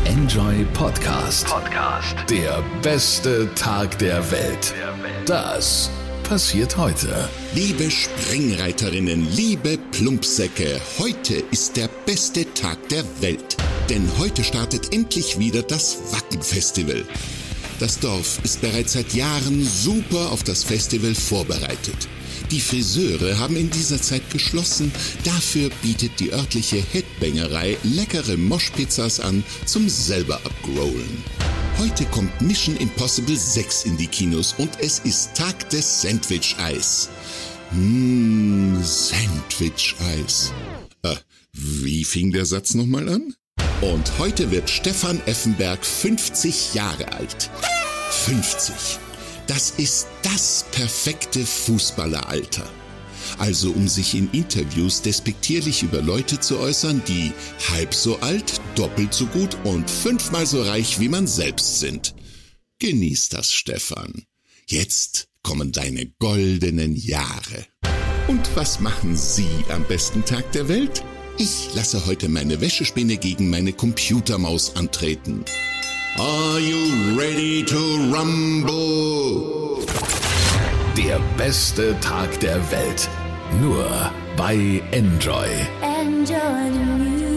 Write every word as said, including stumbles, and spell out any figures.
Enjoy Podcast. Podcast. Der beste Tag der Welt. Das passiert heute. Liebe Springreiterinnen, liebe Plumpsäcke, heute ist der beste Tag der Welt. Denn heute startet endlich wieder das Wacken-Festival. Das Dorf ist bereits seit Jahren super auf das Festival vorbereitet. Die Friseure haben in dieser Zeit geschlossen, dafür bietet die örtliche Headbangerei leckere Moschpizzas an zum selber abgrollen. Heute kommt Mission Impossible sechs in die Kinos und es ist Tag des Sandwich-Eis. Mmh, Sandwich-Eis. Äh, wie fing der Satz nochmal an? Und heute wird Stefan Effenberg fünfzig Jahre alt. fünfzig. Das ist das perfekte Fußballeralter. Also um sich in Interviews despektierlich über Leute zu äußern, die halb so alt, doppelt so gut und fünfmal so reich wie man selbst sind. Genieß das, Stefan. Jetzt kommen deine goldenen Jahre. Und was machen Sie am besten Tag der Welt? Ich lasse heute meine Wäschespinne gegen meine Computermaus antreten. Are you ready to rumble? Der beste Tag der Welt. Nur bei Enjoy. Enjoy the music.